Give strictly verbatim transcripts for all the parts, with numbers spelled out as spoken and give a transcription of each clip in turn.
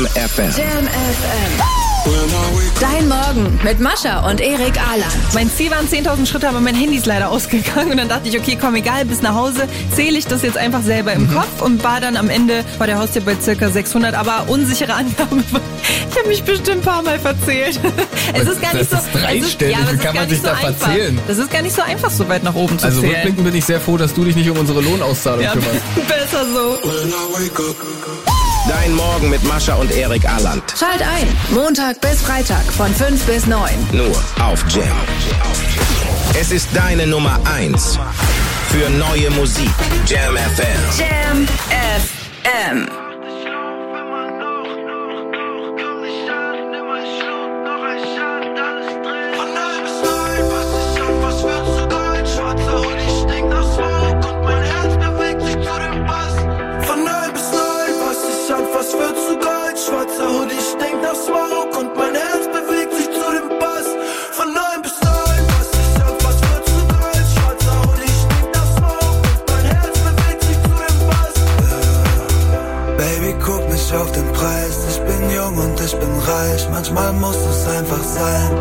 F M. Jam F M. Dein Morgen mit Mascha und Erik Aland. Mein Ziel waren zehntausend Schritte, aber mein Handy ist leider ausgegangen. Und dann dachte ich, okay, komm, egal, bis nach Hause zähle ich das jetzt einfach selber im mhm. Kopf und war dann am Ende bei der Haustür bei circa sechshundert. Aber unsichere Angaben. Ich habe mich bestimmt ein paar Mal verzählt. Es ist gar nicht das so... ist dreistellig, ja, wie kann man sich da so verzählen? Das ist gar nicht so einfach, so weit nach oben zu also zählen. Also rückblickend bin ich sehr froh, dass du dich nicht um unsere Lohnauszahlung ja, kümmerst. Besser so. Dein Morgen mit Mascha und Erik Aland. Schalt ein, Montag bis Freitag von fünf bis neun. Nur auf Jam. Es ist deine Nummer eins für neue Musik. Jam F M. Jam F M. Auf den Preis, ich bin jung und ich bin reich, manchmal muss es einfach sein.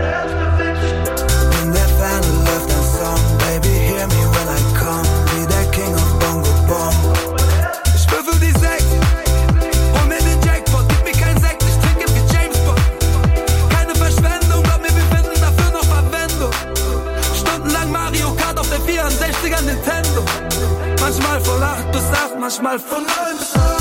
In der Ferne läuft ein Song, baby hear me when I come, wie der King of Bongo Bong. Ich würfel die sechs, hol mir den Jackpot, gib mir kein Sekt, ich trinke wie James Bond. Keine Verschwendung, glaub mir, wir finden dafür noch Verwendung. Stundenlang Mario Kart auf der vierundsechziger Nintendo. Manchmal von acht bis acht, manchmal von neun bis neun.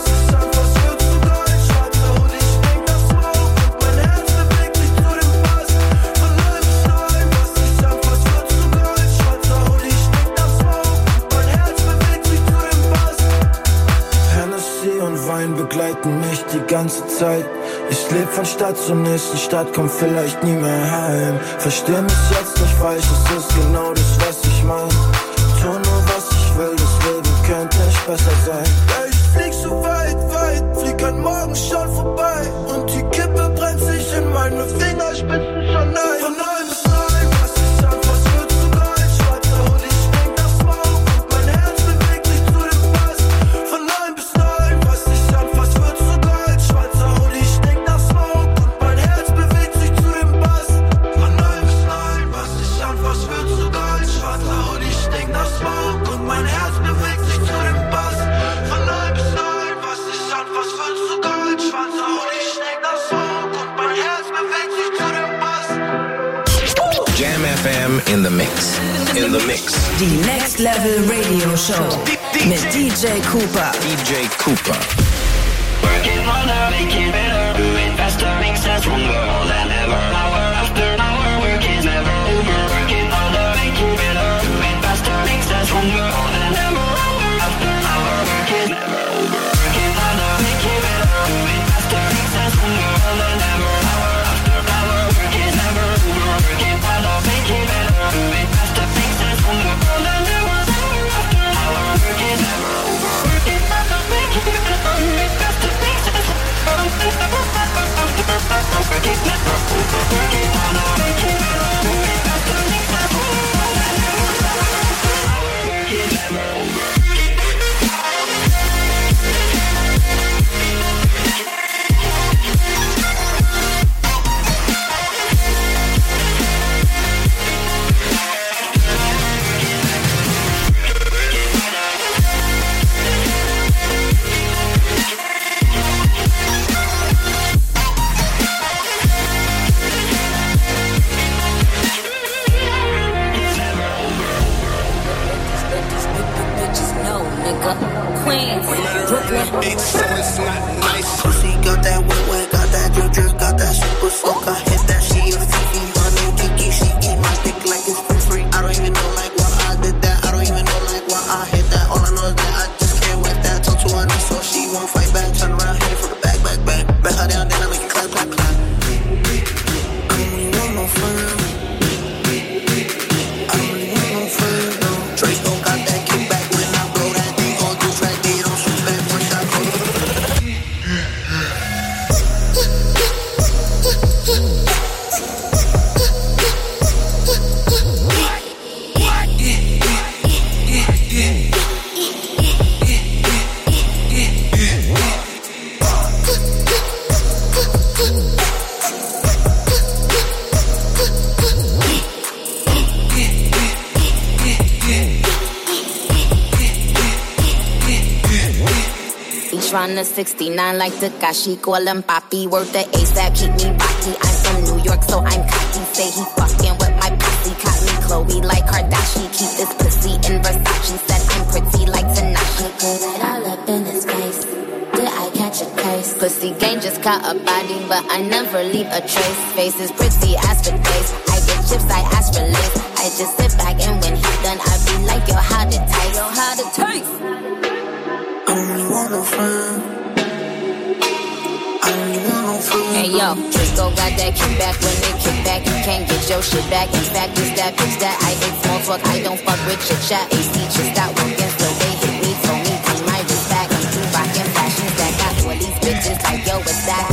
Begleiten mich die ganze Zeit. Ich leb von Stadt zur nächsten Stadt, komm vielleicht nie mehr heim. Versteh mich jetzt nicht falsch, es ist genau das, was ich mein. Tu nur was ich will, das Leben könnte nicht besser sein. Ja, ich flieg so weit, weit, flieg an morgen schon vorbei. Und die Kippe brennt sich in meine Fingerspitzen schon ein. Von neun bis neun, was ich an, was wird zu Gold. Schwarzer Hund, ich denk das Smoke und mein Herz bewegt sich zu dem Bass. Von neun bis neun, was ich an, was wird zu Gold. Schwarzer Hund, ich denk das Smoke und mein Herz bewegt sich zu dem Bass. Von neun bis neun, was ich an, was wird zu Gold. Schwarzer Hund, ich denk das Smoke und mein Herz bewegt sich zu dem Bass. Von neun bis neun, was ich an, was wird zu Gold. Schwarzer Hund, ich denk das Smoke und mein Herz bewegt sich zu dem Bass. Jam F M in the mix. In the mix. Die Next Level Radio Show mit D J Cooper. D J Cooper. Working harder, making better, doing faster, makes us stronger than ever. Hour after hour, work is never over. Working harder, making better, doing faster, makes us stronger than ever. Hour after hour, work is never over. Working harder, making better, doing faster, makes us stronger than ever. Hour after hour, work is never over. Working harder, making better, doing faster, makes us stronger than ever. Hour after hour, work is never over. Working harder, making better, doing faster. Queens, Brooklyn. It's not nice. Pussy got that wet wet, got that drip drip, got that super soak. I hit that, she a fifi, honey kiki. She eat my dick like it's for free. I don't even know like why I did that. I don't even know like why I hit that. All I know is that I just can't wait that. Talk to her nice so she won't fight back. Turn around, hit it for the back, back, back. Bet her down, then I make it clap, clap, clap. I don't really want no fun. I don't really want no fun. No. Trace don't got that kickback when I blow that thing on two track. They don't shoot back once I go. Tryna sixty-nine like Takashi, call him Papi. Word the ASAP, keep me rocky. I'm from New York, so I'm cocky. Say he fucking with my posse. Caught me Chloe like Kardashian. Keep this pussy in Versace. Said I'm pretty like Tanashi. Put it all up in his face. Did I catch a case? Pussy gang just caught a body, but I never leave a trace. Face is pretty as for days. I get chips, I ask for lace. I just sit back and when he done, I be like, yo, how to taste? Yo, how to taste? I don't really want no friend. I don't really want no friend. Hey yo, Trisco got that kickback. When they kick back, you can't get your shit back. In fact, it's that bitch that I hate small talk. I don't fuck with chit chat. A C just stop working, so they hit me for me. Cause my wrist back. I'm too rockin' fashions that got all these bitches like yo, what's that?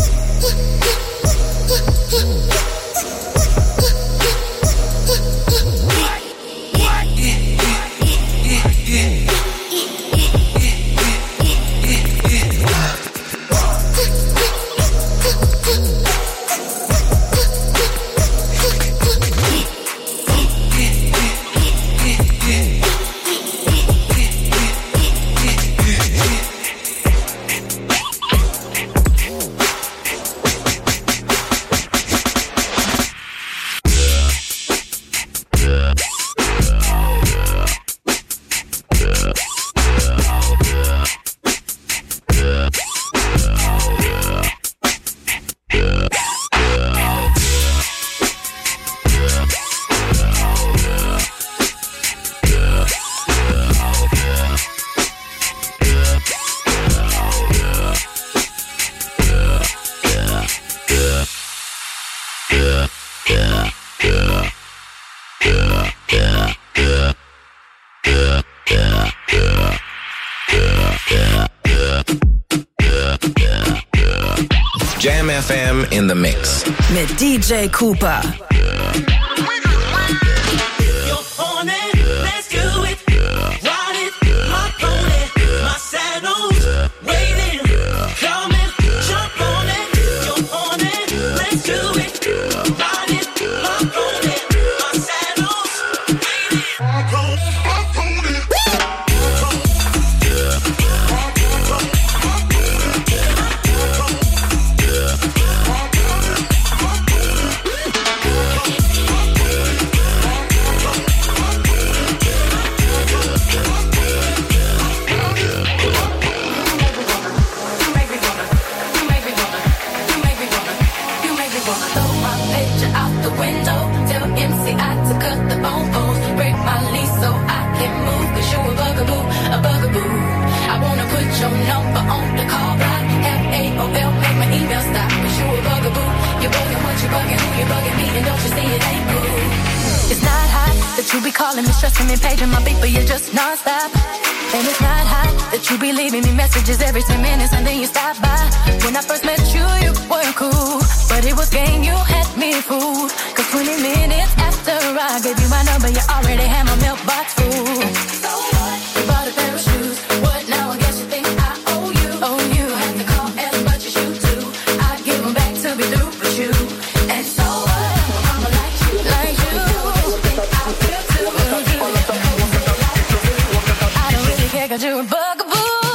Jam F M in the mix. Mit D J Cooper. Every ten minutes and then you stop by. When I first met you, you weren't cool, but it was game, you had me fooled. Cause twenty minutes after I gave you my number, you already had my mailbox full. So what? You bought a pair of shoes. What now? I guess you think I owe you. Oh, you have to call as much as you do. I give them back to be through with you. And so what? I'ma like you, like you. You think I feel too. I don't really care cause you're a bugaboo.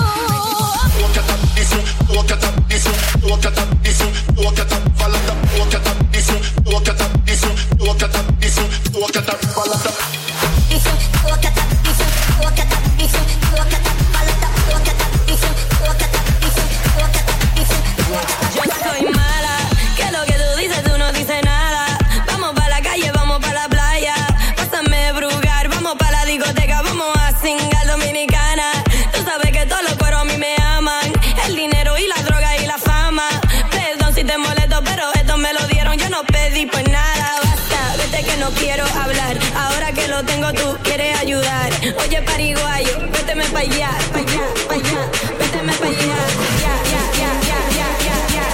Walk it up, this one, walk it up, this one, walk it up, follow up, walk it up, this one, walk it up, this one, walk it up, this one, walk it up, follow up. This one, walk it up, this one, walk it up, this one, walk it up, follow up, walk it up, this one, walk it up, this one, walk it up, this one. Yo soy mala, que lo que tú dices tú no dices nada. Vamos pa la calle, vamos pa la playa, pásame brugar, vamos pa la discoteca, vamos a cingar dominicana. Tú sabes que todos los cueros a mí me aman. El dinero y la droga y la fama. Perdón si te molesto, pero esto me lo dieron. Yo no pedí pues nada. Basta, vete que no quiero hablar. Ahora que lo tengo tú quieres ayudar. Oye pariguayo, véteme pa' allá, pa' allá, pa' allá. Véteme pa' allá, ya, ya, ya, ya, ya, ya, ya,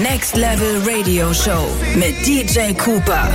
Next Level Radio Show mit D J Cooper.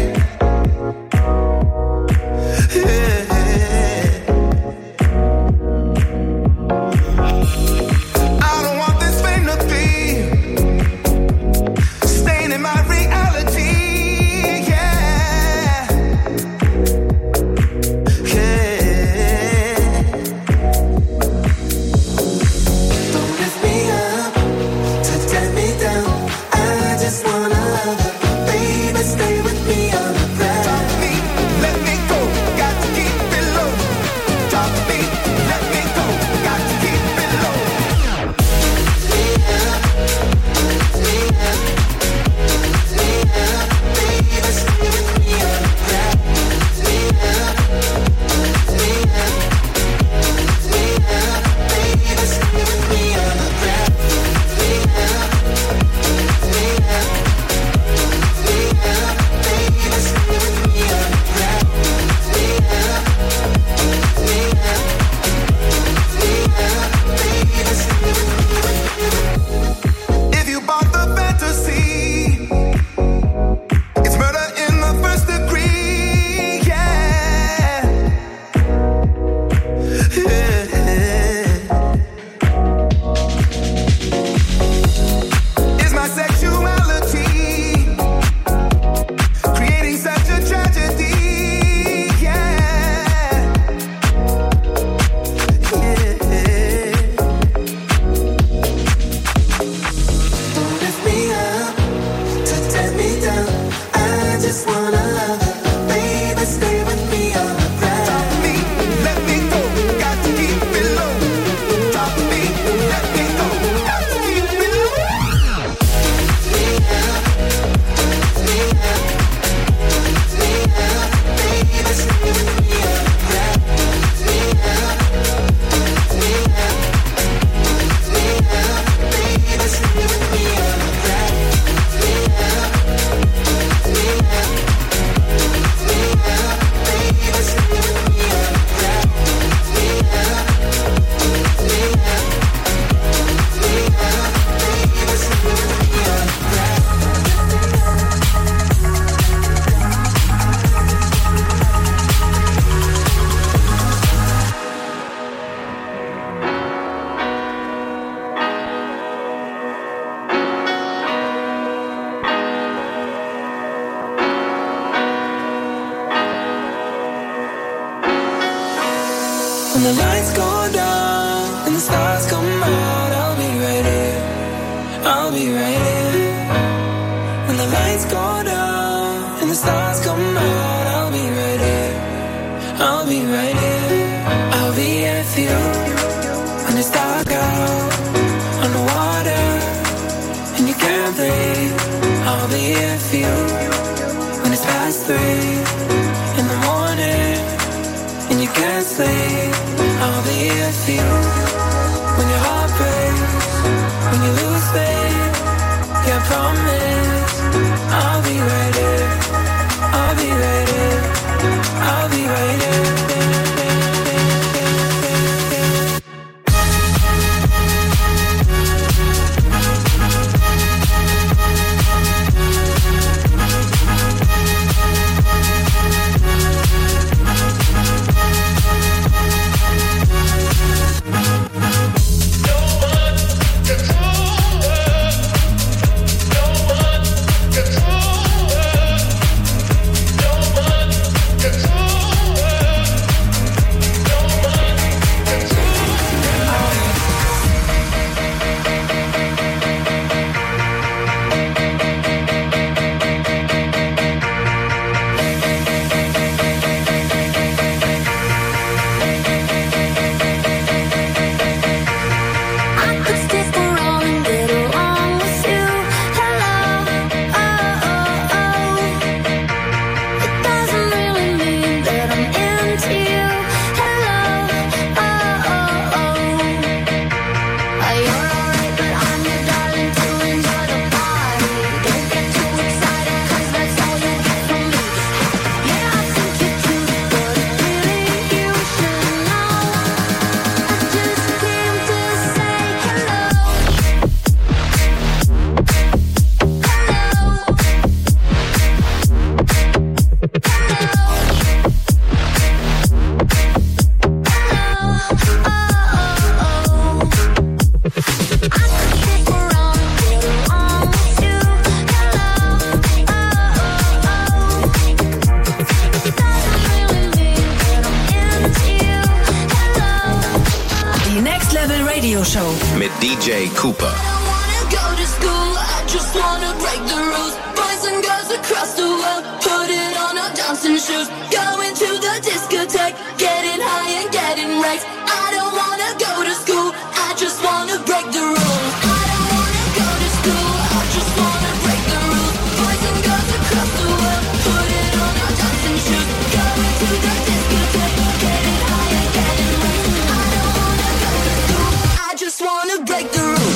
When the lights go down and the stars come out, I'll be right here, I'll be right here. When the lights go down and the stars come out, I'll be right here, I'll be right here. I'll be here for you when it's dark out on the water and you can't breathe. I'll be here for you when it's past three in the morning and you can't sleep. I'll be here for you when your heart breaks, when you lose faith. Yeah, I promise I'll be right here, I'll be right here, I'll be right here. Control Radioshow mit D J Cooper. Just wanna break the rules. Boys and girls across the world, put it on our dancing shoes. Going to the discotheque, getting high and getting wrecked. I don't wanna go to school, I just wanna break the rules. I don't wanna go to school, I just wanna break the rules. Boys and girls across the world, put it on our dancing shoes. Going to the discotheque, getting high and getting wrecked. I don't wanna go to school, I just wanna break the rules.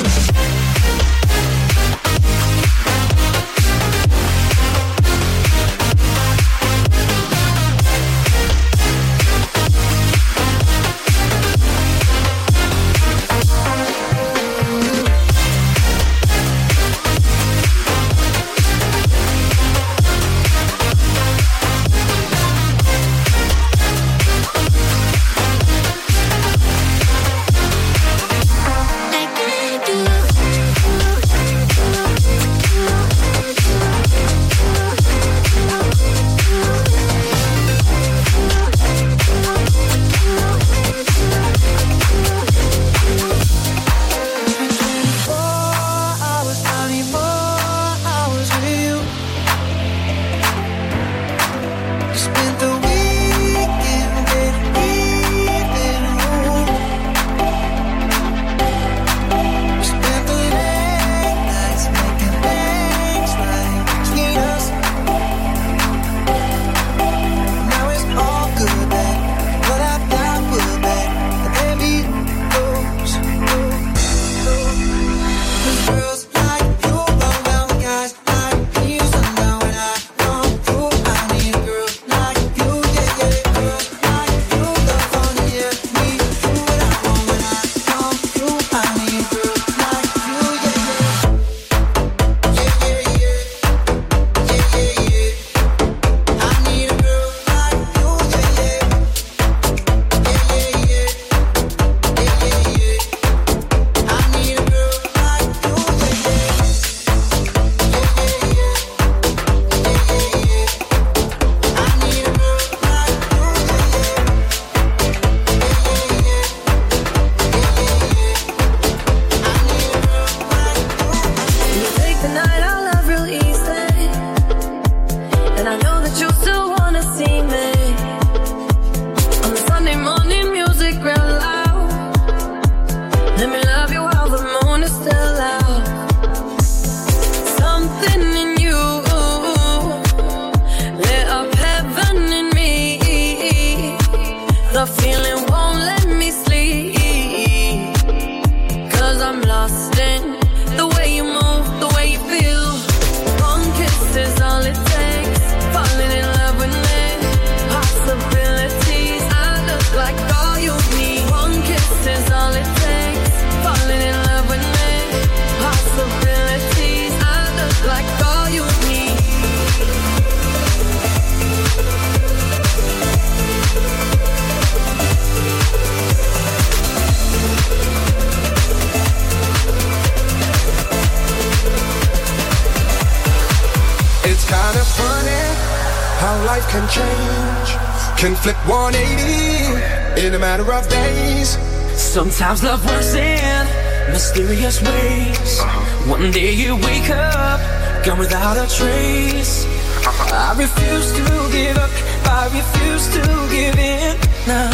Sometimes love works in mysterious ways. Uh-huh. One day you wake up, gone without a trace. Uh-huh. I refuse to give up, I refuse to give in. Now,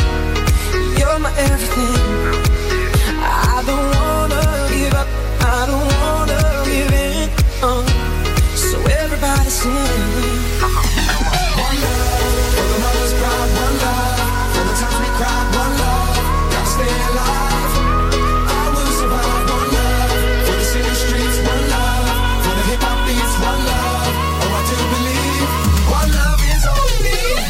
you're my everything. I don't wanna give up, I don't wanna give in. Uh, so everybody sing. Uh-huh. One love, for the mother's pride, one love, for the times we cried, one love. Stay alive, I will survive. One love, for the city streets, one love, for the hip hop beats, one love. Oh, I do believe one love is all we need.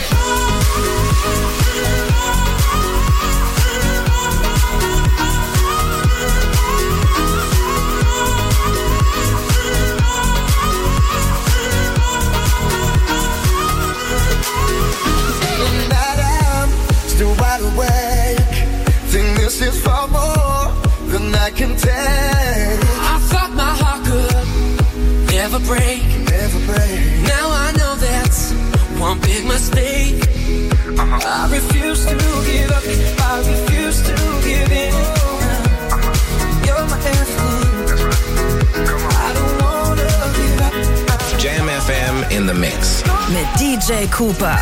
And that I'm still wide awake. Think this is far more than I can take. I thought my heart could never break, never break. Now I know that's one big mistake. Uh-huh. I refuse to give up, I refuse to give in. Uh-huh. J Cooper.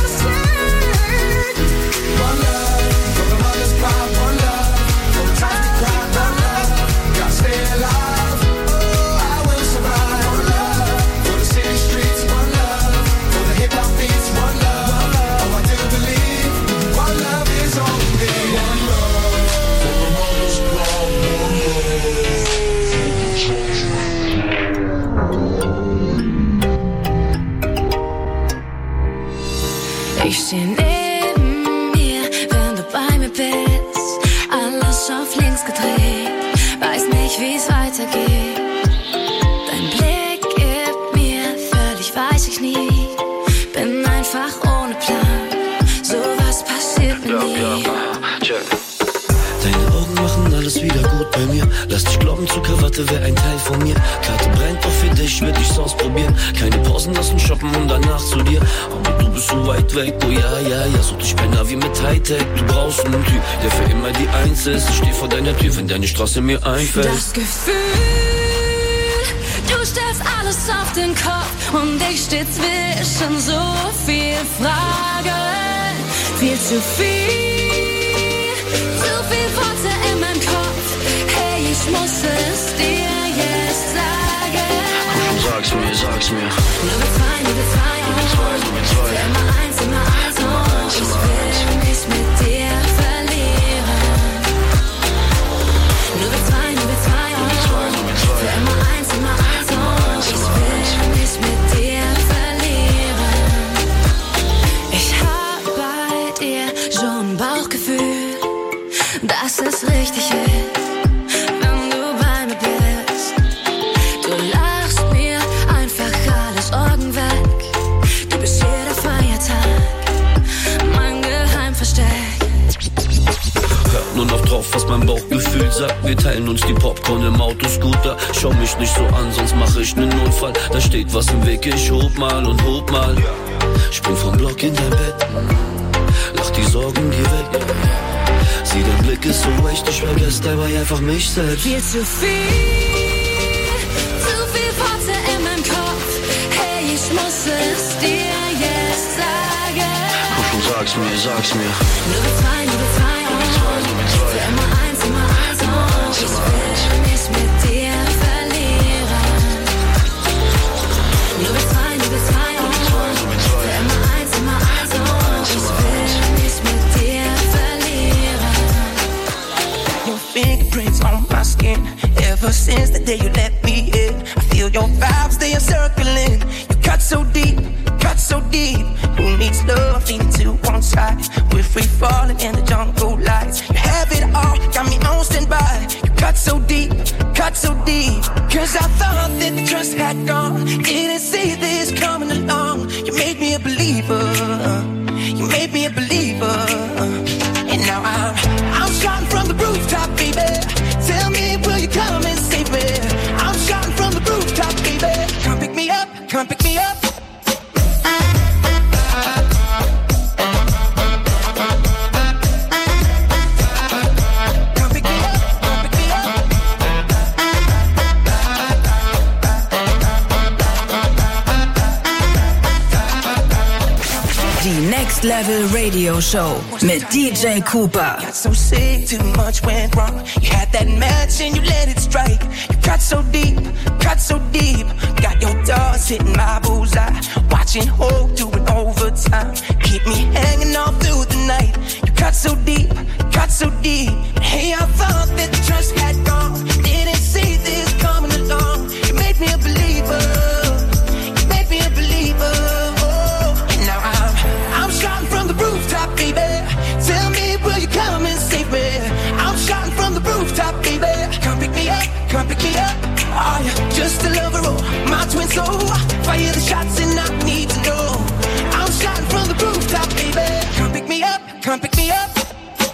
Ich steh neben mir, wenn du bei mir bist. Alles auf links gedreht, weiß nicht, wie's weitergeht. Dein Blick gibt mir völlig weiche Knie. Bin einfach ohne Plan, sowas passiert mir nie. Deine Augen machen alles wieder gut bei mir. Lass dich glauben, Zuckerwatte wäre ein Teil von mir. Karte brennt, doch für dich würd ich's ausprobieren. Keine Pausen lassen, shoppen und danach zu dir. Aber du bist so weit weg, oh ja, ja, ja. Such dich bei Navi mit Hightech. Du brauchst einen Typ, der für immer die Eins ist. Ich steh vor deiner Tür, wenn deine Straße mir einfällt. Das Gefühl, du stellst alles auf den Kopf und ich steh zwischen so viel Fragen. Viel zu viel. Zu viel Worte in meinem Kopf. Hey, ich muss es dir jetzt sagen. Komm, sag's mir, sag's mir. Nur wir zwei, nur wir zwei. Nur wir zwei, nur wir zwei. Für immer eins, immer eins. Und ich will mich mit dir verlieren. Nur wir zwei, nur wir zwei. Nur wir zwei, nur wir zwei. Für immer eins, immer eins. Und ich will mich mit dir verlieren. Ich hab bei dir schon ein Bauchgefühl, dass es richtig ist, wenn du bei mir bist. Du lachst mir einfach alle Sorgen weg. Du bist hier der Feiertag, mein Geheimversteck. Hör nur noch drauf, was mein Bauchgefühl sagt. Wir teilen uns die Popcorn im Autoscooter. Schau mich nicht so an, sonst mache ich nen Notfall. Da steht was im Weg, ich hob mal und hob mal. Spring vom Block in dein Bett, lach die Sorgen dir weg. Sieh, dein Blick ist so echt, ich vergesse dabei einfach mich selbst. Viel zu viel, zu viel Worte in meinem Kopf. Hey, ich muss es dir jetzt sagen. Komm schon, sag's mir, sag's mir. Nur wir zwei, nur wir zwei. Nur wir zwei, nur wir zwei. Für immer eins, immer eins. Und ich will mich mit dir verlieren. Nur wir zwei, nur wir zwei. Nur wir zwei, nur wir zwei. Für immer eins, immer eins. Und ich will mich mit dir verlieren. Your fingerprints on my skin. Ever since the day you let me in, I feel your vibes, they are circling. You cut so deep, cut so deep. Who needs love? Leaning to one side. We're free falling in the jungle lights. You have it all, got me on standby. You cut so deep, cut so deep. Cause I thought that the trust had gone. Didn't see this coming along. You made me a believer. You made me a believer. And now I'm, I'm shouting from the rooftop, baby. Tell me, will you come and save me? I'm shouting from the rooftop, baby. Come pick me up, come pick me up. Die Next Level Radio Show mit D J Cooper. Got so sick, too much went wrong. You had that match and you let it strike. You cut so deep, cut so deep. Got your dogs hitting my bullseye. Watching Hope doing overtime. Keep me hanging all through the night. You cut so deep, cut so deep. Hey, I thought that the trust had gone. Didn't see this coming along. You made me a believer. You made me a believer. Oh, and now I'm, I'm shouting from the rooftop, baby. Tell me, will you come and save me? I'm shouting from the rooftop, baby. Come pick me up, come pick me up. Are you just a lover or my twin soul? Fire the shots and I need to know. I'm shouting from the rooftop, baby. Come pick me up, come pick me up.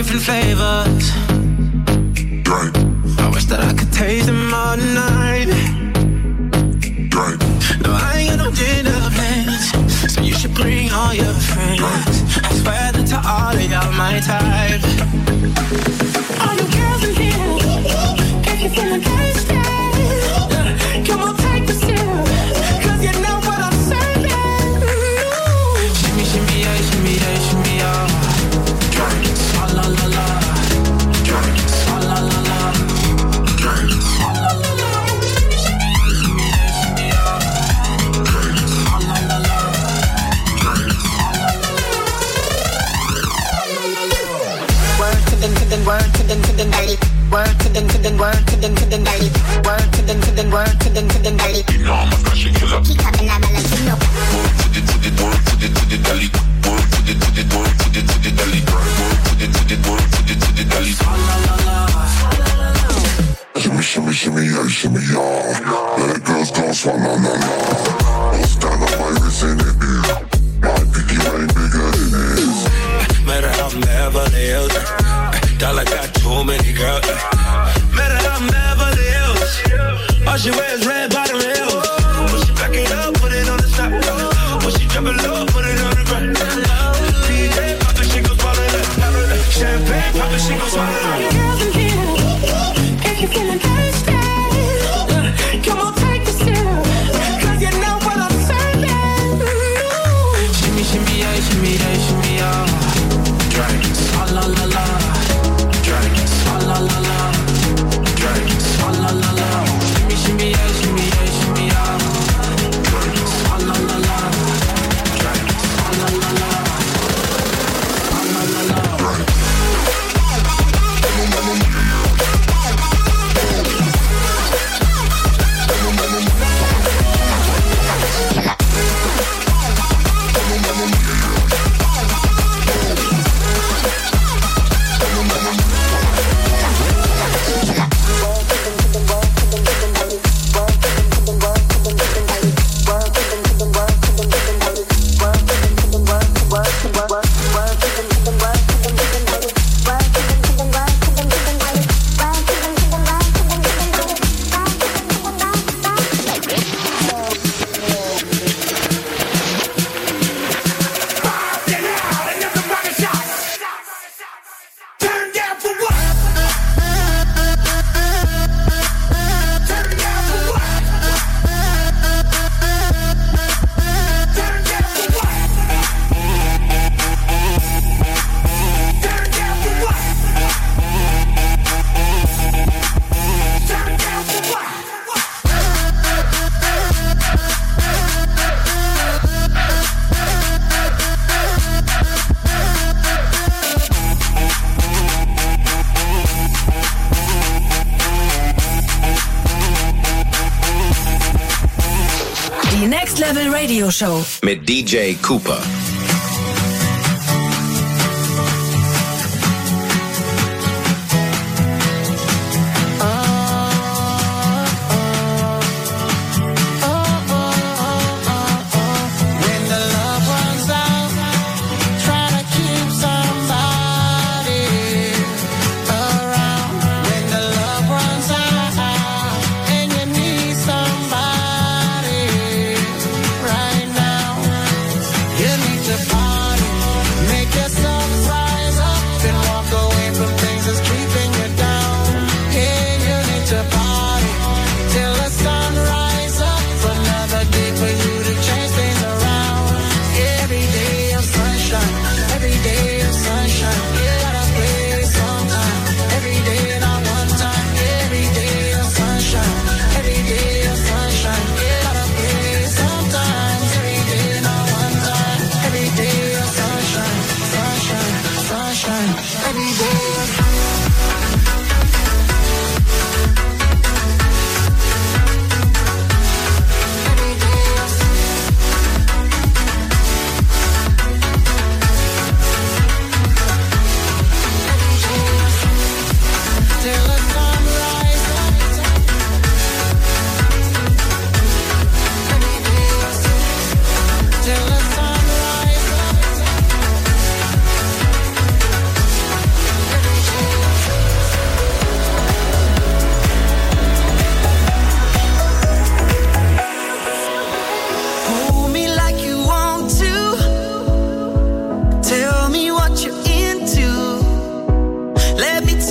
different flavors. Drink. I wish that I could taste them all tonight. Drink. No, I ain't got no dinner plans, so you should bring all your friends. I swear that to all of y'all my type. All you girls in here, if you're feeling thirsty, come on, take a sip, 'cause you know what I'm serving. Shimmy, shimmy, yeah, shimmy, yeah, shimmy, yeah. Drink. Ah, la, la, la. Drink. Ah, la, la, la. Drink. Ah, la, la, la. Shimmy, yeah, shimmy, yeah. Ah, la, la, la. Word to them, to them, word to them, to them, belly. Word to them, to them, word to them, to them, belly. Word to them, to them, word to them, to them, belly. You know I'm a fashion killer. Keep coming at me like you know. Word to the, to the, word to the, to the belly. Word to the, to the, word to the, to the belly. Word to the, to the, word to the, to the belly. Shimmy, shimmy, shimmy, yeah, shimmy, yeah. Let girls go, swallow, la, la. Don't stand up, my wrist in it, yeah. My pinky ring bigger than this. Met her out in Beverly Hills. Dollar got too many girls. Met her out in Beverly Hills. All she wears red bottom heels. When she back it up, put it on the top. When she drop it low, put it on the ground. D J pop it, she gon' swallow that. Champagne pop it, she gon' swallow that. Girls in here, if you're feeling thirsty, come on, take a sip, 'cause you know what I'm serving. Shimmy, shimmy, yeah, shimmy, yeah, shimmy, yeah. Drink. Ah, la, la, la. Drink. Ah, la, la, la. Drink. Ah, la, la, la. Shimmy, shimmy, yeah, shimmy, yeah, shimmy, yeah. Drink. Ah, la, la, la. Drink. Ah, la, la, la. Ah, la, la, la. Drink. Radio Show mit D J Cooper.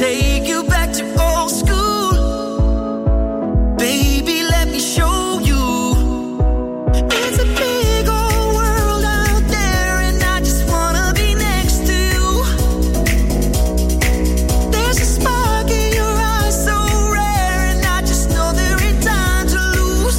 take you back to old school. Baby, let me show you. It's a big old world out there, and I just wanna be next to you. There's a spark in your eyes so rare, and I just know there ain't time to lose.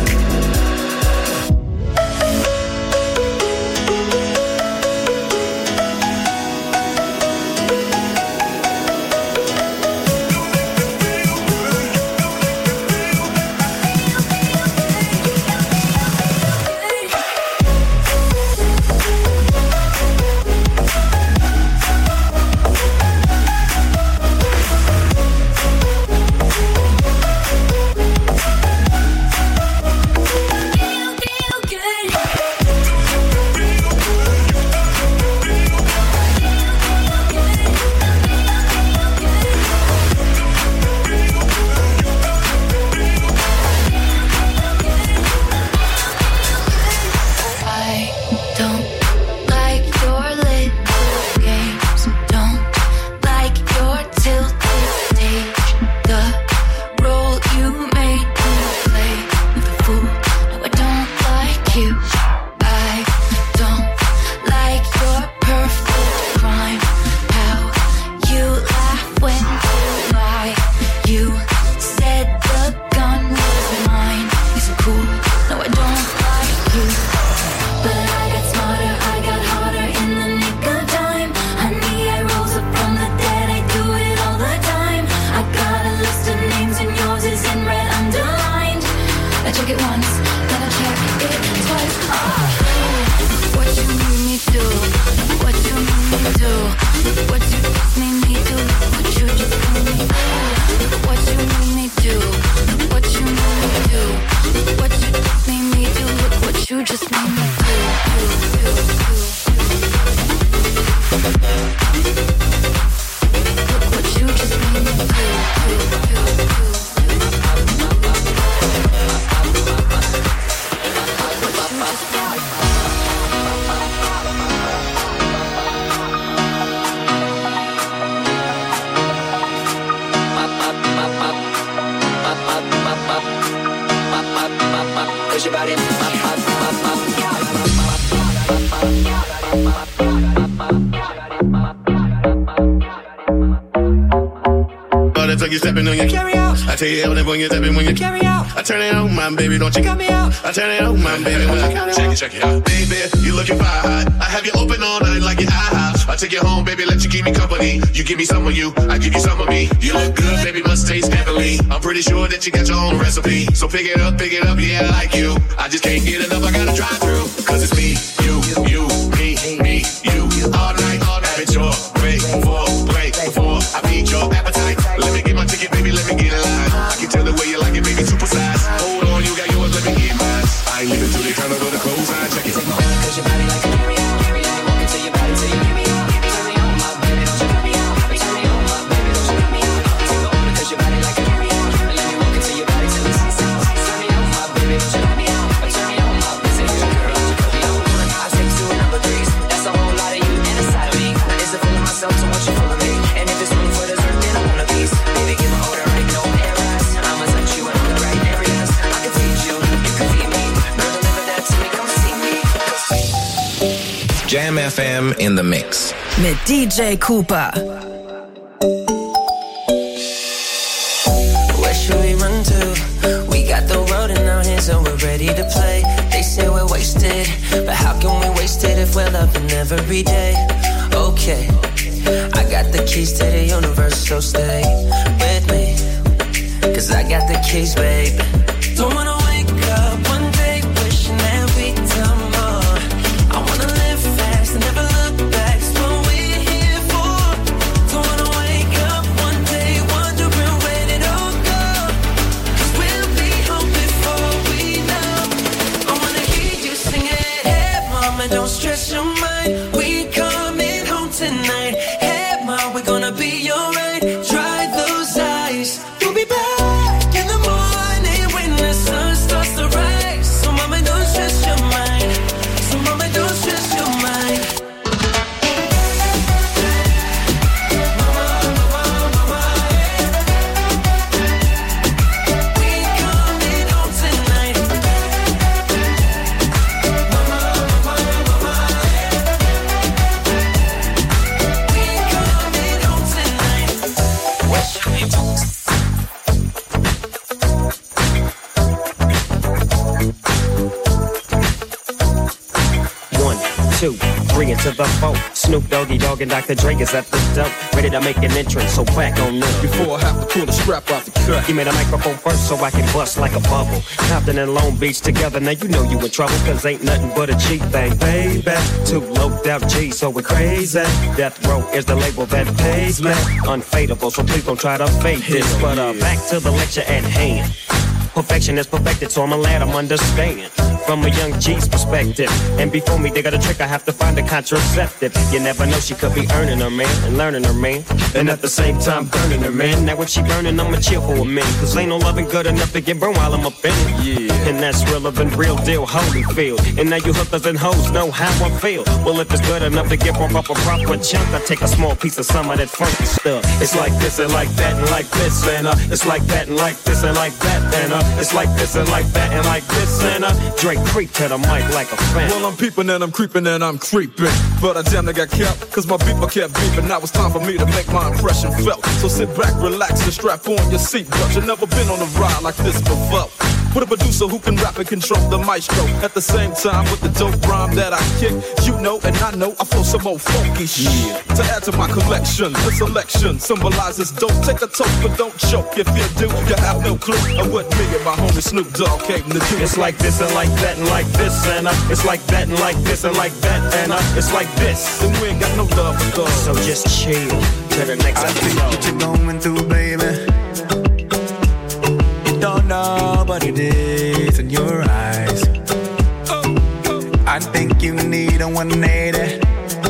You stepping on your carry out. I tell you everything when you stepping when you carry out. I turn it on, my baby, don't you cut me out. I turn it on, my baby, when you count it out. Check it, check it out. Baby, you looking fire hot. I have you open all night like your IHOP. I take you home, baby, let you keep me company. You give me some of you, I give you some of me. You look good, baby, must taste heavenly. I'm pretty sure that you got your own recipe. So pick it up, pick it up, yeah, I like you. I just can't get enough, I gotta drive through. Cause it's me, you, you, me, me, you. All night, all night, it's your break for break before I beat your appetite. Let me get my ticket, baby, let me get in line. I can tell the way you like it, baby, super size. Hold on, you got yours, let me get mine. I ain't leaving till they turn over the clothes, I check it. Take my hand, cause your body like a carry out. Carry out, walk into your body till you give me out. Turn me on, my baby, don't you cut me out. Turn me on, my baby, don't you cut me out. Take my hand, cause your body like a carry out. Let me walk into your body till it's out. Turn me on, my baby, don't you cut me out. Turn me on, my baby, girl, don't you cut me out. I take you to a number threes. That's a whole lot of you and a side of me. Is it full of myself, so much you full of me? And if it's room for dessert, then I want a piece. Baby, give my order, right, no errors. I'ma touch you in all the right areas. I can feed you, you can feed me. Girl, deliver that to me, come see me. Jam F M in the mix. Mit D J Cooper. Where should we run to? We got the world in our hands and we're ready to play. They say we're wasted, but how can we waste it if we're loving every day? Okay, I got the keys to the universe, so stay with me. Cause I got the keys, baby. Don't wanna wake up one day wishing that we'd done more. I wanna live fast and never look back. It's what we're here for. Don't wanna wake up one day wondering where it all go. Cause we'll be home before we know. I wanna hear you singing. Hey mama, don't stress your mind. We coming home tonight. Hey mom, we're gonna be alright. Dry those eyes. We'll be back in the morning when the sun two, three into the four. Snoop Doggy Dogg and Doctor Dre is at the door, ready to make an entrance, so back on up. Before I have to pull the strap off the cut, give me the microphone first so I can bust like a bubble. Compton and Long Beach together, now you know you in trouble, cause ain't nothing but a cheap thing, baby. Two low down G, so we're crazy. Death Row is the label that pays me. Unfadable, so please don't try to fake this. But uh, back to the lecture at hand. Perfection is perfected, so I'ma let them understand from a young G's perspective. And before me, they got a trick, I have to find a contraceptive. You never know, she could be earning her man and learning her man, and at the same time burning her man. Now if she burning, I'ma chill for a minute, cause ain't no loving good enough to get burned while I'm up in it. Yeah. And that's relevant, real deal, Holyfield. And now you hookers and hoes know how I feel. Well, if it's good enough to get bump up a proper chunk, I take a small piece of some of that funky stuff. It's like this and like that and like this and uh, it's like that and like this and like that and uh, it's like this and like that and like this and uh, Drake creep to the mic like a fan. Well, I'm peeping and I'm creeping and I'm creeping, but I damn near got kept, cause my beeper kept beeping. Now it's time for me to make my impression felt. So sit back, relax, and strap on your seatbelt. You've never been on a ride like this before. With a producer who can rap and control the maestro. At the same time with the dope rhyme that I kick, you know and I know I flow some old funky shit. Yeah. To add to my collection, the selection symbolizes dope. Take a toke but don't choke. If you do, you have no clue of what me and my homie Snoop Dogg came to do. It's like this and like that and like this and uh, it's like that and like this and like that and uh, it's like this. And we ain't got no love for those. So just chill to the next I episode. see what you're going through, baby. Don't know what it is in your eyes. I think you need a one eighty.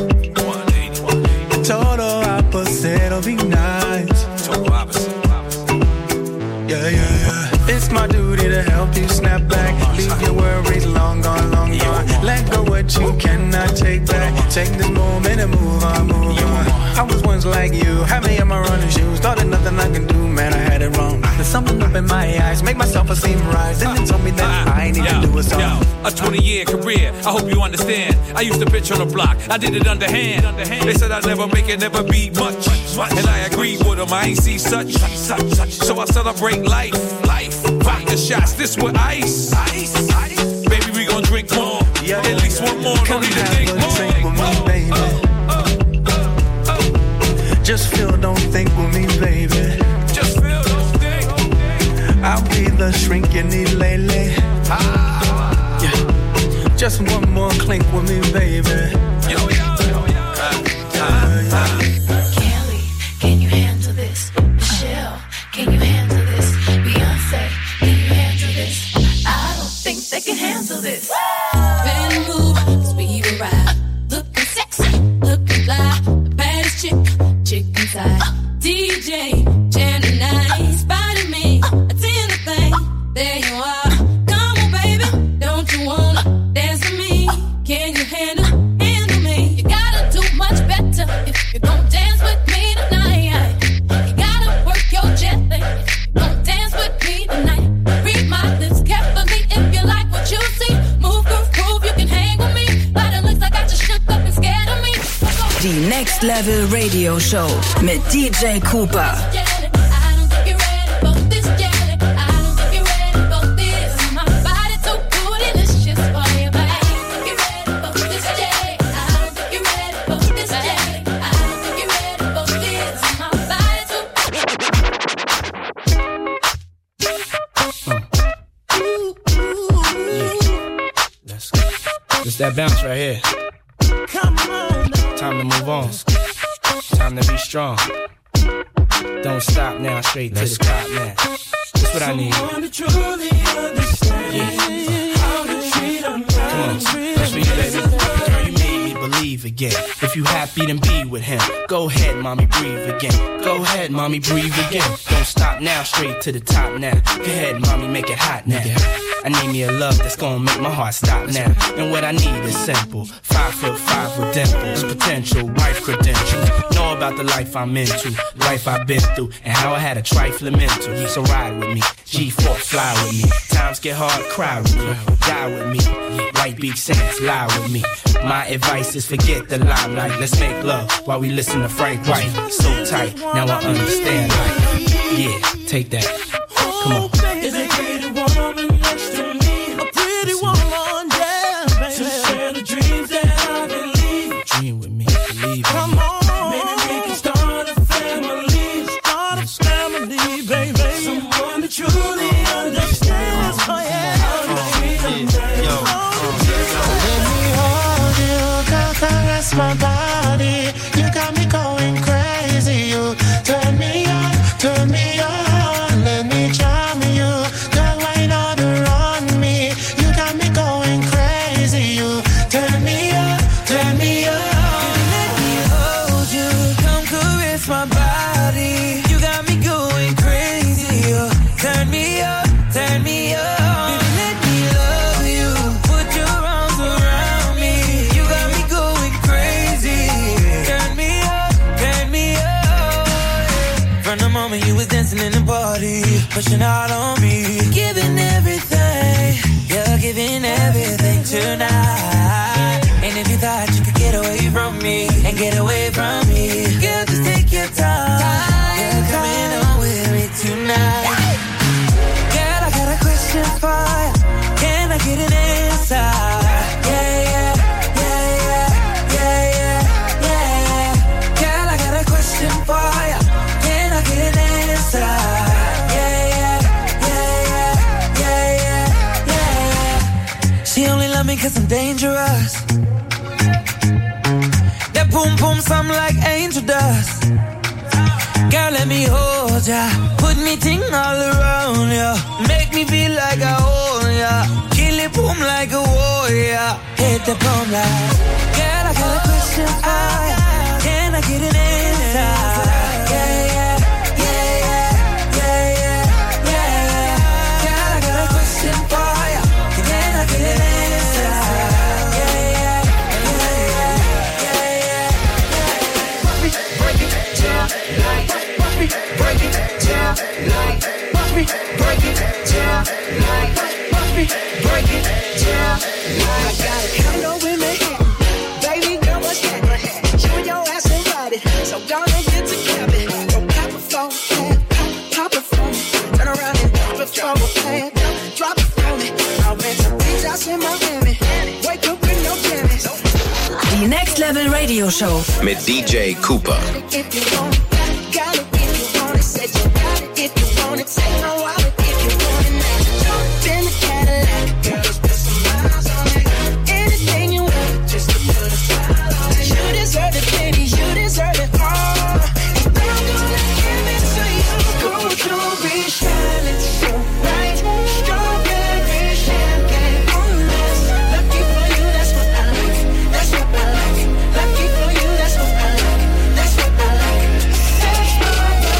The total opposite'll be nice. Total opposite. Yeah, yeah, yeah. It's my duty to help you snap back. Leave your worries long gone, long gone. Let go what you cannot take back. Take this moment and move on, move on. I was once like you, had me in my running shoes. Thought that nothing I can do, man, I had it wrong. There's something up in my eyes, make my self-esteem rise. Then they told me that I need yo, to do a song. Yo, a twenty-year career, I hope you understand. I used to bitch on the block, I did it underhand. They said I'd never make it, never be much. And I agreed with them, I ain't see such. So I celebrate life, life. Vodka shots, this with ice. ice, ice. Baby, we gon' drink more. Yeah, at least one more, don't need to think more. Drink with me, baby. Oh, oh, oh. Just feel, don't think with me, baby. Just feel, don't think. I'll be the shrink you need lately. Ah. Yeah. Just one more clink with me, baby. Yo, yo, yo, yo. Uh, uh, uh. Kelly, can you handle this? Michelle, can you handle this? Beyonce, can you handle this? I don't think they can handle this. Bend move, cause we will ride. Looking sexy, looking fly. The baddest chick, chick inside. D J, Janet Night, spotted me. I did the thing, there you are. Come on, baby, don't you wanna dance with me? Can you handle, handle me? You gotta do much better if you're gonna dance with me tonight. You gotta work your jet thing if you're gonna dance with me tonight. Read my lips carefully if you like what you see. Move, groove, groove, you can hang with me. But it looks like I just shook up and scared of me. Die Next Level Radio Show mit D J Cooper. It's that bounce right here. Time to move on. Time to be strong. Don't stop now, straight to the top now. That's what I need. Yeah. Come on, that's for you, baby. Girl, you made me believe again. If you happy, then be with him. Go ahead, mommy, breathe again. Go ahead, mommy, breathe again. Don't stop now, straight to the top now. Go ahead, mommy, make it hot now. I need me a love that's gonna make my heart stop now. And what I need is simple. Five foot five with dimples, potential wife credentials. Know about the life I'm into, life I've been through, and how I had a trifling mental. So ride with me, G four, fly with me. Times get hard, cry with me, die with me. White Beach Saints, lie with me. My advice is forget the limelight. Let's make love while we listen to Frank White. So tight, now I understand life. Yeah, take that. Come on. Is a pretty woman next to me? A pretty woman, yeah, baby. To share the dreams that I've been moment you was dancing in the party, pushing out on me, giving everything, you're giving everything tonight. And if you thought you could get away from me and get away from me, girl, just take your time. You're coming on with me tonight. Girl, I got a question for you. Can I get an answer? Yeah, yeah, yeah, yeah, yeah, yeah, yeah. Girl, I got a question for you. Can I get an answer? Yeah, yeah, yeah, yeah, yeah, yeah, yeah. She only love me 'cause I'm dangerous. That boom boom sound like angel dust. Girl, let me hold ya, put me ting all around ya, make me feel like I own ya, kill it boom like a warrior, hit the boom like. Girl, I got a question for ya, can I get an answer? Yeah, yeah, yeah, yeah, yeah, yeah, yeah. Girl, I got a question for ya, can I get an answer? Yeah, yeah, yeah, yeah, yeah, yeah. Break it down like. Break it down like, watch me break it down like, watch me break it down like. I got a condo in Manhattan, baby girl, what's happening? You and your ass ain't riding, so gonna get to cabin. Go pop a phone, pop, pop a phone, turn around and drop it for a plan, drop it for me. I'll rent some beach house in Miami, wake up in your jammies. Die Next Level Radio Show mit D J Cooper. If you want, got it. Said you got it if you want it. Take my wallet if you want it. Now jump in the Cadillac, girl, let's put some miles on it. Anything you want, just to put a smile on it. You deserve it, baby, you deserve it all. And I'm gonna give it to you. Gold jewelry shining so bright, strawberry champagne on us. Lucky for you, that's what I like. That's what I like. Lucky for you, that's what I like. That's what I like. Sex by the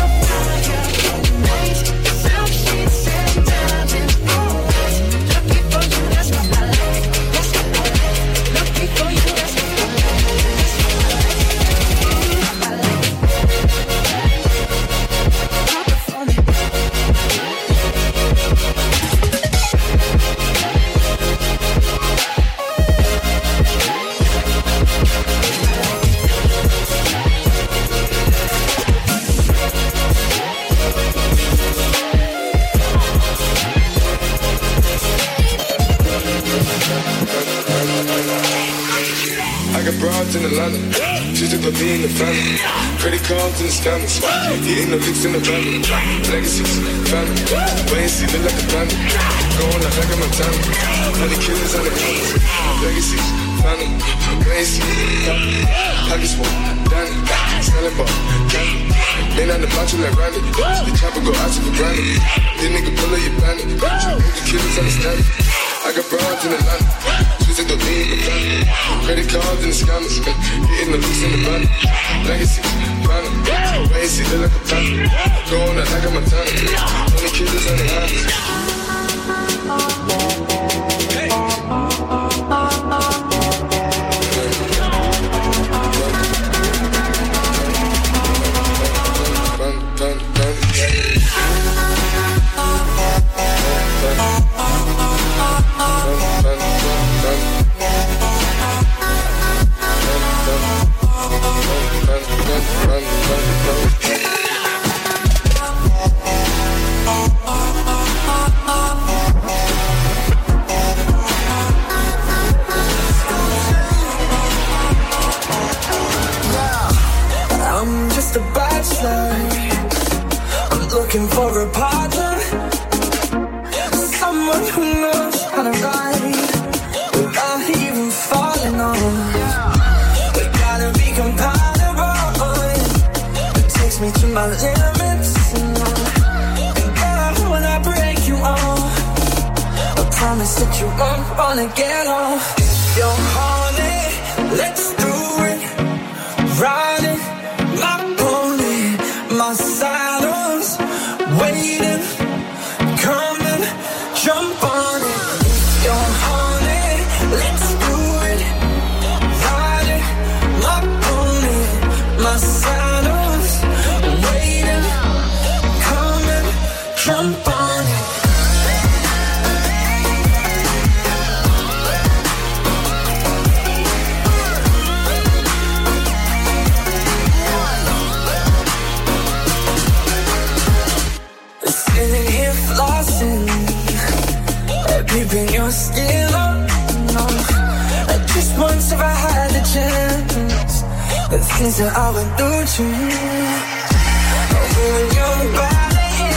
in Atlanta, she took the me in the family. Credit cards and the scammers, hitting the licks in the family. Legacies, family, wait and see, look like a family. Going out like a Montana, honey killers on the cameras. Legacies, family, wait and see, family. Pockets full, Danny, selling ball, candy. They not the macho like Randy, the chopper go out to for granted. This nigga pull up your bandit, the killers understand it. I got broads in Atlanta, she took the me in the family. Credit cards and the scammers, hitting the loose in the van. Legacy, family, wait and see, look like a family. Going out like a Montana, only killers on the hands. Looking for a partner, someone who knows how to ride without even falling on. We gotta be compatible. It takes me to my limits. And girl, when I break you off, I promise that you won't wanna get off. If you're horny, let's do it. Ride it, my pony, my saddle's waiting, coming, jump on it. If you're horny, let's do it. Ride it, my pony, my saddle's waiting, Keeping your skin on. Like just once if I had the chance, the things that I would do to you. Moving your body,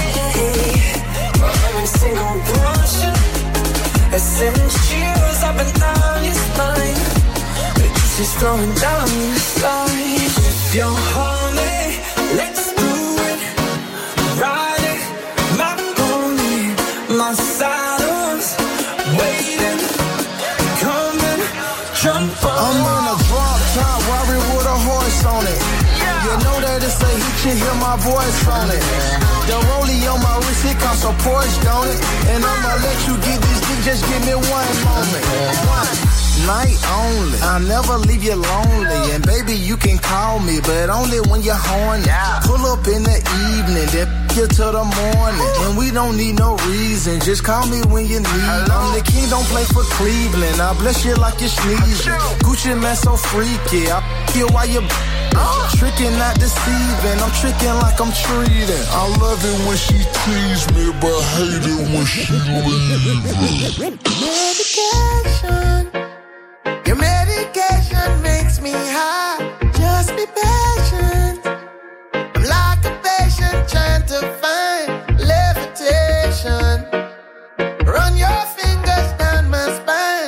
my every single motion. I send chills up and down your spine. It's just flowing down your spine. If you're horny, let's do it. Ride it, my pony, my saddle's waiting. Come and jump on. I'm in a drop top, Rari with a horse on it. You know that it's a hit, you hear my voice on it. The rollie on my wrist, it costs a Porsche, don't it? And I'ma let you get this dick, just give me one moment. One night only, I'll never leave you lonely. And baby, you can call me, but only when you're horny. Pull up in the evening, then you till the morning. And we don't need no reason, just call me when you need. I'm the king, don't play for Cleveland. I bless you like you're sneezing. Gucci man so freaky, I feel while you uh, tricking, not deceiving. I'm tricking like I'm treating. I love it when she tease me, but hate it when she leaves. Medication, your medication makes me high. Just be patient. I'm like a patient trying to find levitation. Run your fingers down my spine.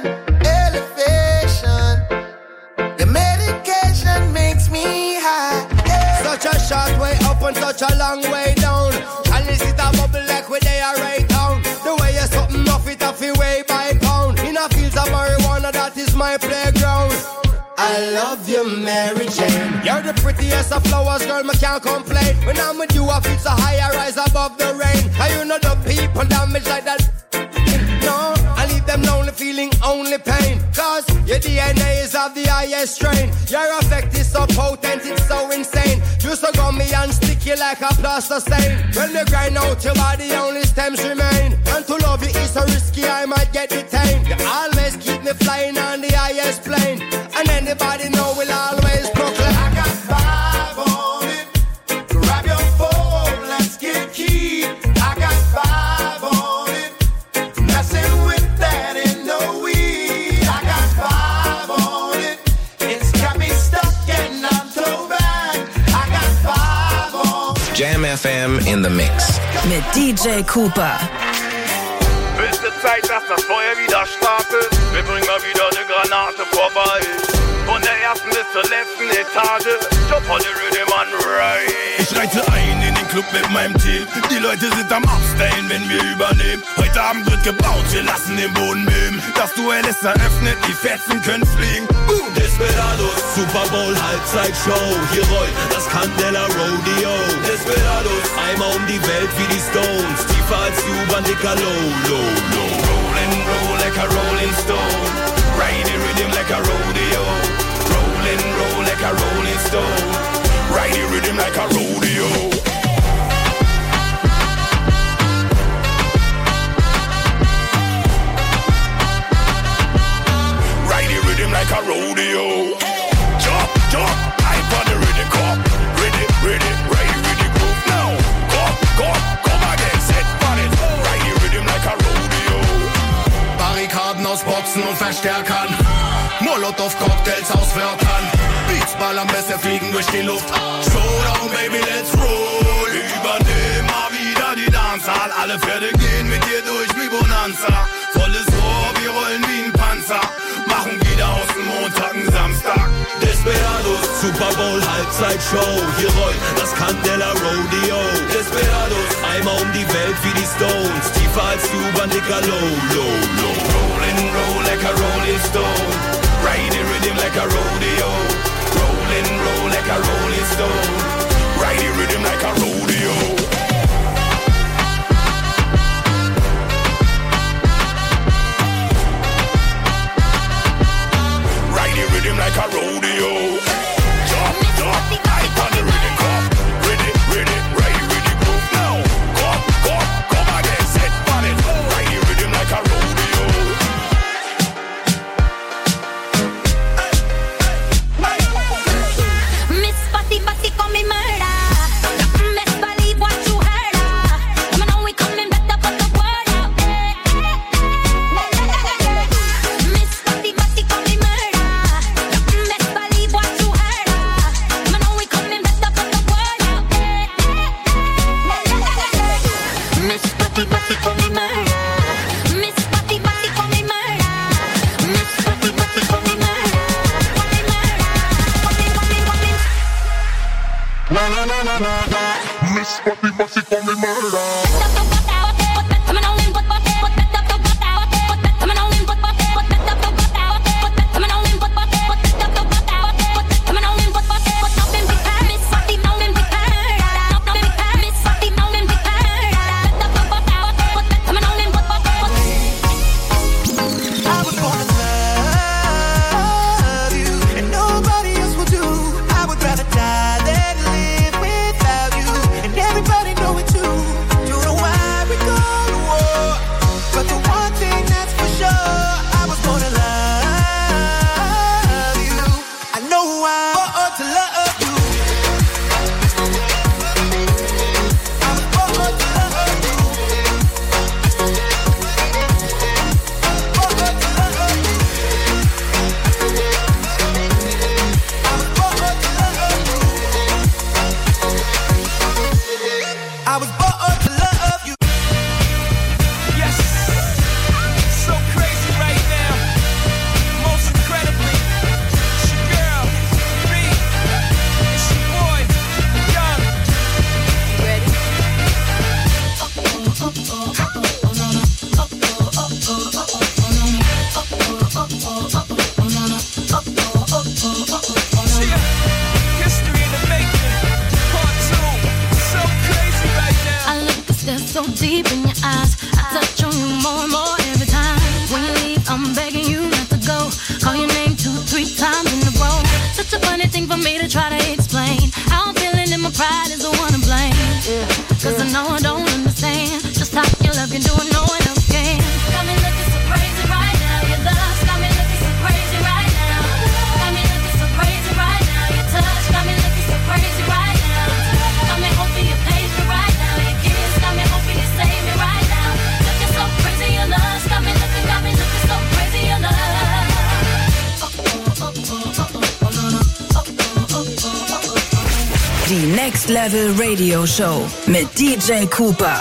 Elevation. Your medication makes me high. Such a short way up and such a long way down. And is it a bubble like where they are right down? The way you're something off it off your way by pound. In a fields of marijuana, that is my playground. I love you, Mary Jane. You're the prettiest of flowers, girl, me can't complain. When I'm with you, I feel so high, I rise above the rain. And you know the people damage like that. No, I leave them lonely, feeling only pain. Cause your D N A is of the highest strain. Your effect is so potent, it's so insane. You so gummy and sticky like a plaster stain. When you grind out your body, only stems remain. And to love you is so risky, I might get detained. You always keep me flying on the highest plane. And anybody know we'll always proclaim. I got five on it. Grab your phone, let's get key. I got five on it. Messing with that in no weed. I got five on it. It's got me stuck and I'm so bad. I got five on it. Jam F M in the Mix. Mit D J Cooper. Höchste Zeit, dass das Feuer wieder startet. Wir bringen mal wieder eine Granate vorbei. Von der ersten bis zur letzten Etage. Job on the rhythm and right. Ich reite ein in den Club mit meinem Team. Die Leute sind am Abstellen, wenn wir übernehmen. Heute Abend wird gebaut, wir lassen den Boden beben. Das Duell ist eröffnet, die Fetzen können fliegen. Boom! Desperados, Super Bowl, Halbzeitshow. Hier rollt das Candela Rodeo. Desperados, einmal um die Welt wie die Stones. Tiefer als die U-Bahn, dicker Low, Low, Low. Rollin', roll like a rolling stone. Ride the rhythm like a rodeo. Rollin', roll like a rolling stone. Ride the rhythm like a rodeo. Ride the rhythm like a rodeo. Jump, jump, hype on the rhythm, come. Ready, ready, ride the rhythm groove now. Come, come, come again, set on it. Ride the rhythm like a rodeo. Barrikaden aus Boxen und Verstärkern. Molotov-Cocktails aus Wörtern. Beats ballern besser, fliegen durch die Luft. Showdown, baby, let's roll. Übernehmen mal wieder die Dancehall. Alle Pferde gehen mit dir durch wie Bonanza. Volles Rohr, wir rollen wie ein Panzer. Machen wieder aus dem Montag einen Samstag. Desperados, Super Bowl, Halbzeitshow. Hier rollt das Candela Rodeo. Desperados, einmal um die Welt wie die Stones. Tiefer als die U-Bahn, dicker Low, Low, Low. Rollin', roll like a rolling stone. Ride the rhythm like a rodeo. Rollin', roll like a rolling stone. Ride the rhythm like a rodeo. Ride the rhythm like a rodeo. Jump, jump, hype on the rhythm, come. Ready, ready, ride the rhythm groove now. Come, come, come again, set on it. Ride the rhythm like a rodeo. Miss Patty Patty call me murder. Miss así con mi murder. Next Level Radio Show mit D J Cooper.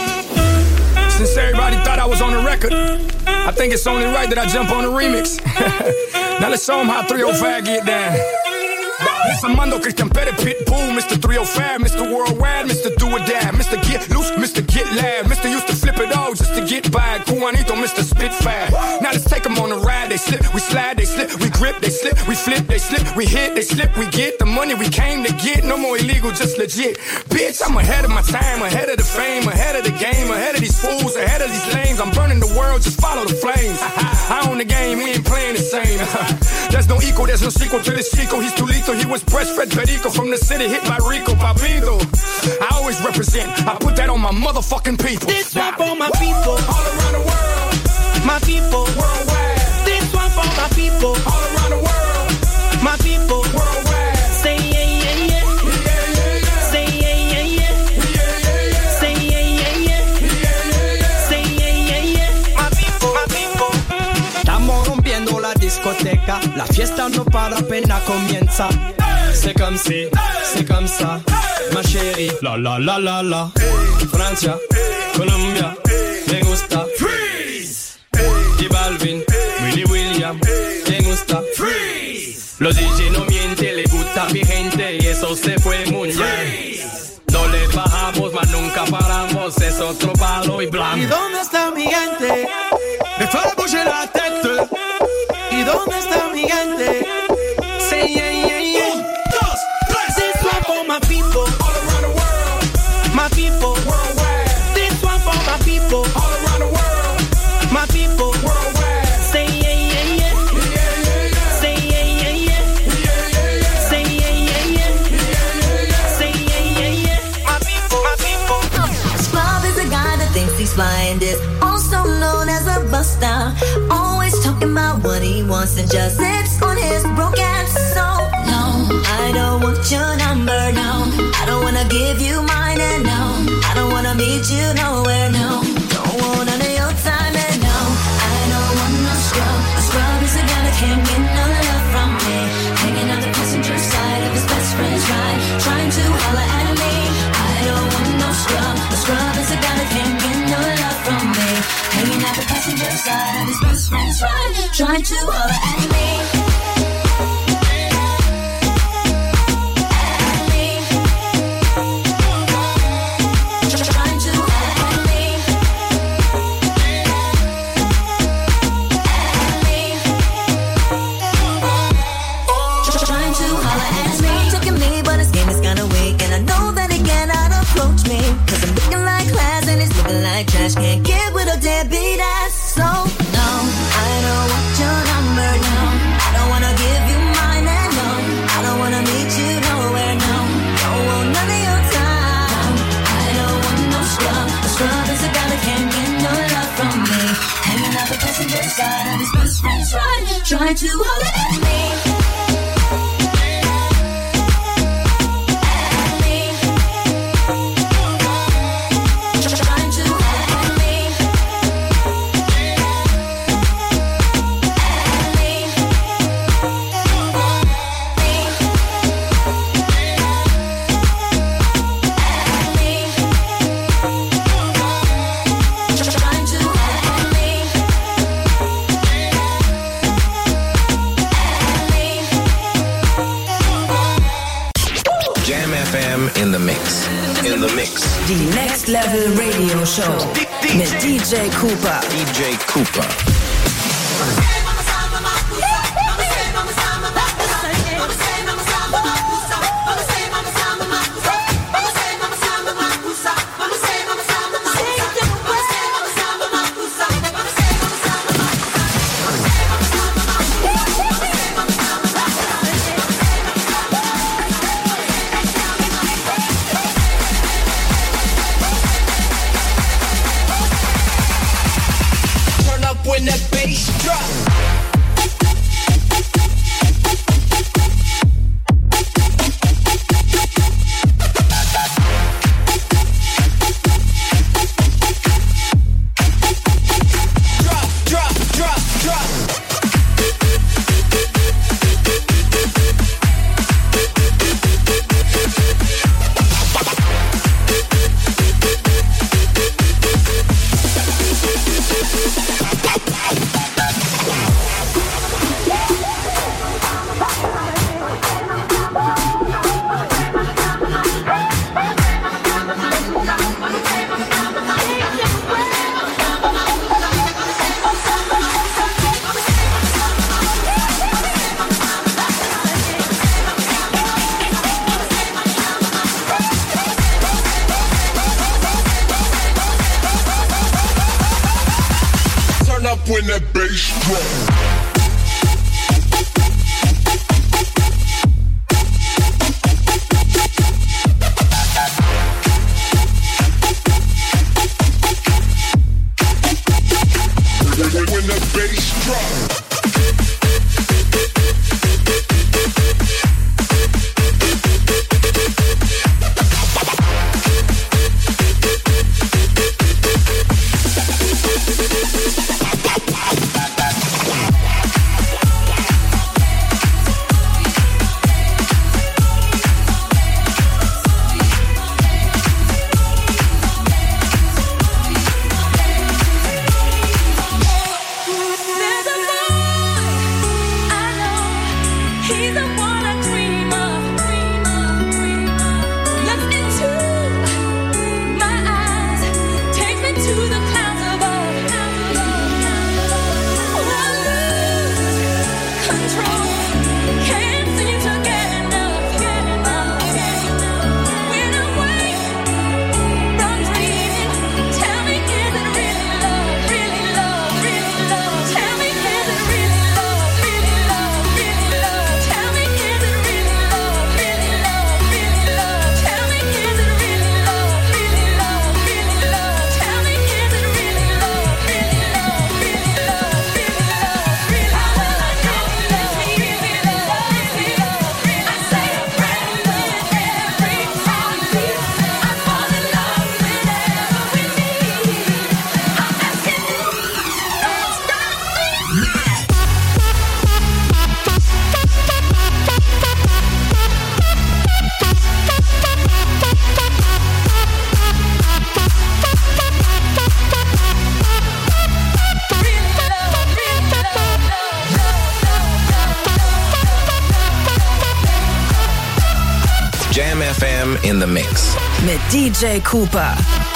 Since everybody thought I was on the record, I think it's only right that I jump on the remix. Now let's show them how three oh five get down. Mister Armando Christian Petty Pitbull, Mister three oh five, Mister Worldwide, Mister Do or Die, Mister Get Loose, Mister Get Loud, Mister used to flip it all just to get by. Juanito, Mister Spitfire. Now let's take them on the ride. They slip, we slide, they slip, we grip, they slip, we flip, they slip, we hit, they slip, we get the money we came to get. No more illegal, just legit. Bitch, I'm ahead of my time, ahead of the fame, ahead of the game, ahead of these fools, ahead of these lames. I'm burning the world, just follow the flames. I own the game, we ain't playing the same. There's no equal, there's no sequel to this Chico. He's too lethal, he was breastfed Perico from the city, hit by Rico Papito. I always represent, I put that on my motherfucking people. This one for my people, all around the world. My people, worldwide. This one for my people, all around the world. My people, worldwide. Say yeah, yeah, yeah. Yeah, yeah, yeah. Say yeah, yeah, yeah. Yeah, yeah, yeah. Say yeah, yeah, yeah. Yeah, yeah, yeah. Say yeah, yeah, yeah. My people, my people. Estamos rompiendo la discoteca, la fiesta no para apenas comienza. C'est comme si, c'est comme ça, ma chérie. La la la la la. Francia, Colombia, me gusta. Freeze. Y Balvin, Willy William, me gusta. Freeze. Los D J no mienten, le gusta mi gente y eso se fue muy bien. No le bajamos, mas nunca paramos, es otro palo y blanco. ¿Y dónde está mi gente? Me fue bouger la tête. ¿Y dónde está mi gente? Say yeah, yeah, yeah. This one for my people, all around the world. my people, worldwide. This one for my people, all around the world. my people, worldwide. Say yeah, yeah, yeah. Yeah, yeah, yeah. Say yeah, yeah, yeah. Yeah, yeah, yeah. Say yeah, yeah, yeah. Yeah, yeah, yeah. Say yeah, yeah, yeah. My people, my people. Bob is a guy that thinks he's flying this, also known as a buster. Always talking about what he wants and just sits on his broken soul. No, I don't want your number, no. I don't wanna give you mine, and no, I don't wanna meet you nowhere, no. Don't want none of your time, and no, I don't want no scrub. A scrub is a guy that can't get no love from me. Hanging out the passenger side of his best friend's ride, trying to holler at me. I don't want no scrub. A scrub is a guy that can't get no love from me. Hanging out the passenger side of his best friend's ride, trying to holler at me. Cause I'm looking like class and it's looking like trash. Can't get with a deadbeat ass. So, no, I don't want your number, no. I don't wanna give you mine, and no, I don't wanna meet you nowhere, no. Don't want none of your time. I don't want no scrub. A scrub is a guy that can't get no love from me. Hanging out the passenger side of his best friend's ride, trying to holler at me. In the mix. In the mix. Die Next Level Radio Show mit D J Cooper. D J Cooper. When that bass drop. When that bass drop. When the bass drop. Jam F M in the mix. Mit D J Cooper.